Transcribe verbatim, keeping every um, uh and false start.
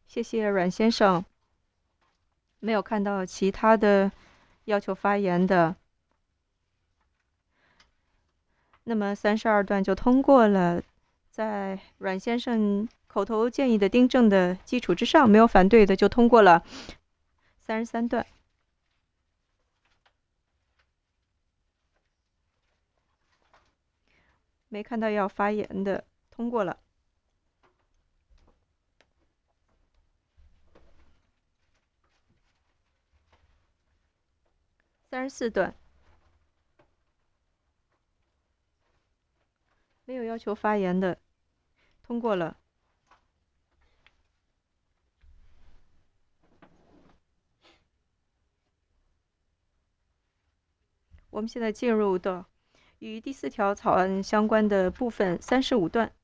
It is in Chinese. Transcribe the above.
谢谢阮先生，没有看到其他的要求发言的，那么三十二段就通过了。在阮先生口头建议的订正的基础之上，没有反对的就通过了。三十三段，没看到要发言的，通过了。三十四段，没有要求发言的，通过了。我们现在进入到与第四条草案相关的部分，三十五段。